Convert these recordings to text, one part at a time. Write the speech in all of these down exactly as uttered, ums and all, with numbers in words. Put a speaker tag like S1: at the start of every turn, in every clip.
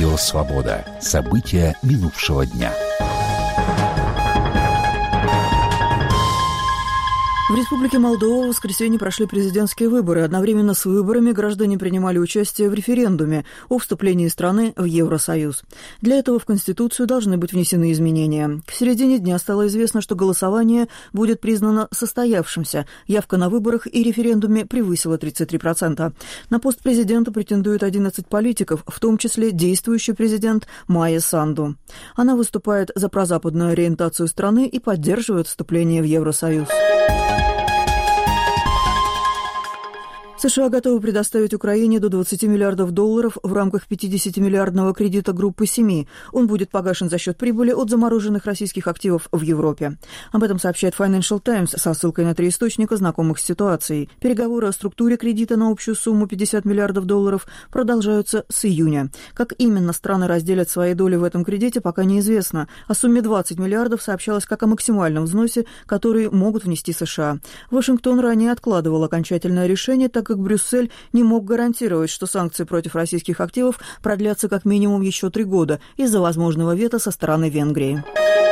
S1: Радио «Свобода». События минувшего дня.
S2: В Республике Молдова в воскресенье прошли президентские выборы. Одновременно с выборами граждане принимали участие в референдуме о вступлении страны в Евросоюз. Для этого в Конституцию должны быть внесены изменения. К середине дня стало известно, что голосование будет признано состоявшимся. Явка на выборах и референдуме превысила тридцать три процента. На пост президента претендуют одиннадцать политиков, в том числе действующий президент Майя Санду. Она выступает за прозападную ориентацию страны и поддерживает вступление в Евросоюз. США готовы предоставить Украине до двадцати миллиардов долларов в рамках пятидесятимиллиардного кредита группы семи. Он будет погашен за счет прибыли от замороженных российских активов в Европе. Об этом сообщает Financial Times со ссылкой на три источника, знакомых с ситуацией. Переговоры о структуре кредита на общую сумму пятьдесят миллиардов долларов продолжаются с июня. Как именно страны разделят свои доли в этом кредите, пока неизвестно. О сумме двадцать миллиардов сообщалось как о максимальном взносе, который могут внести США. Вашингтон ранее откладывал окончательное решение, так как Брюссель не мог гарантировать, что санкции против российских активов продлятся как минимум еще три года из-за возможного вето со стороны Венгрии.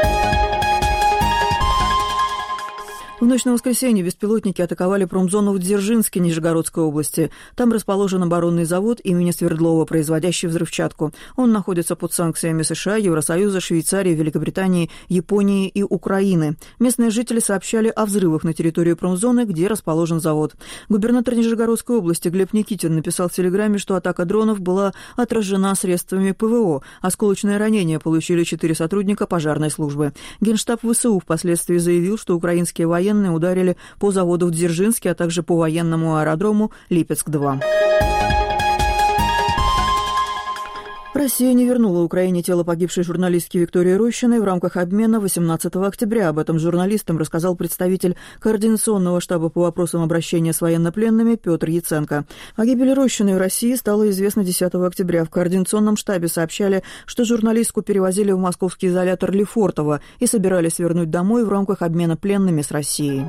S2: В ночь на воскресенье беспилотники атаковали промзону в Дзержинске Нижегородской области. Там расположен оборонный завод имени Свердлова, производящий взрывчатку. Он находится под санкциями США, Евросоюза, Швейцарии, Великобритании, Японии и Украины. Местные жители сообщали о взрывах на территории промзоны, где расположен завод. Губернатор Нижегородской области Глеб Никитин написал в телеграмме, что атака дронов была отражена средствами ПВО. Осколочное ранение получили четыре сотрудника пожарной службы. Генштаб ВСУ впоследствии заявил, что украинские военные ударили по заводу в Дзержинске, а также по военному аэродрому Липецк-два. Россия не вернула Украине тело погибшей журналистки Виктории Рощиной в рамках обмена восемнадцатого октября. Об этом журналистам рассказал представитель Координационного штаба по вопросам обращения с военнопленными Петр Яценко. О гибели Рощиной в России стало известно десятого октября. В Координационном штабе сообщали, что журналистку перевозили в московский изолятор Лефортово и собирались вернуть домой в рамках обмена пленными с Россией.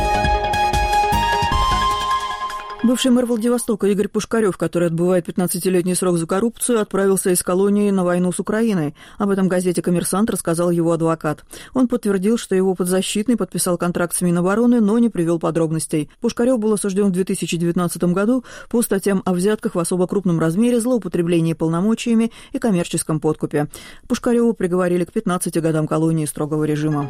S2: Бывший мэр Владивостока Игорь Пушкарев, который отбывает пятнадцатилетний срок за коррупцию, отправился из колонии на войну с Украиной. Об этом газете «Коммерсант» рассказал его адвокат. Он подтвердил, что его подзащитный подписал контракт с Минобороны, но не привел подробностей. Пушкарев был осужден в две тысячи девятнадцатом году по статьям о взятках в особо крупном размере, злоупотреблении полномочиями и коммерческом подкупе. Пушкареву приговорили к пятнадцати годам колонии строгого режима.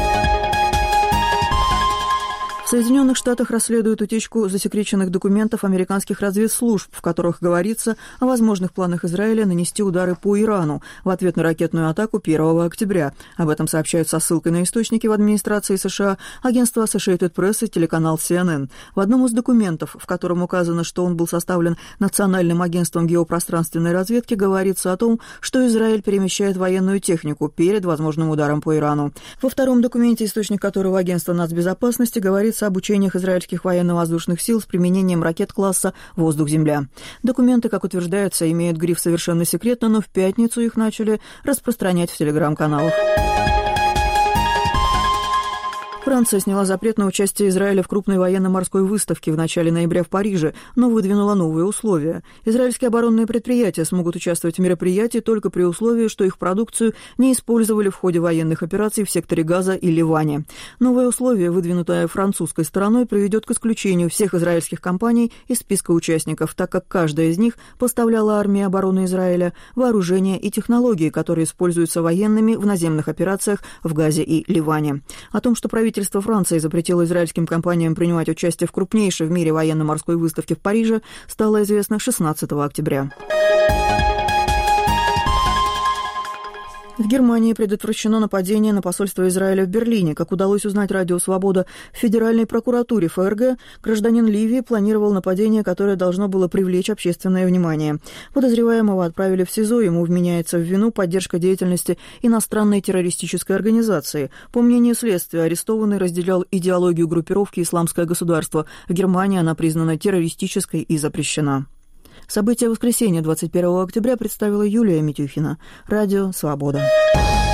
S2: В Соединенных Штатах расследуют утечку засекреченных документов американских разведслужб, в которых говорится о возможных планах Израиля нанести удары по Ирану в ответ на ракетную атаку первого октября. Об этом сообщают со ссылкой на источники в администрации США, агентство Associated Press и телеканал си эн эн. В одном из документов, в котором указано, что он был составлен Национальным агентством геопространственной разведки, говорится о том, что Израиль перемещает военную технику перед возможным ударом по Ирану. Во втором документе, источник которого агентство нацбезопасности, говорится об учениях израильских военно-воздушных сил с применением ракет класса «Воздух-Земля». Документы, как утверждается, имеют гриф «Совершенно секретно», но в пятницу их начали распространять в телеграм-каналах. Франция сняла запрет на участие Израиля в крупной военно-морской выставке в начале ноября в Париже, но выдвинула новые условия. Израильские оборонные предприятия смогут участвовать в мероприятии только при условии, что их продукцию не использовали в ходе военных операций в секторе Газа и Ливане. Новое условие, выдвинутое французской стороной, приведет к исключению всех израильских компаний из списка участников, так как каждая из них поставляла армии обороны Израиля вооружение и технологии, которые используются военными в наземных операциях в Газе и Ливане. О том, что правительство Правительство Франции запретило израильским компаниям принимать участие в крупнейшей в мире военно-морской выставке в Париже, стало известно шестнадцатого октября. В Германии предотвращено нападение на посольство Израиля в Берлине. Как удалось узнать Радио «Свобода», в Федеральной прокуратуре эф эр гэ гражданин Ливии планировал нападение, которое должно было привлечь общественное внимание. Подозреваемого отправили в СИЗО, ему вменяется в вину поддержка деятельности иностранной террористической организации. По мнению следствия, арестованный разделял идеологию группировки «Исламское государство». В Германии она признана террористической и запрещена. События воскресенья двадцать первого октября представила Юлия Митюхина. Радио «Свобода».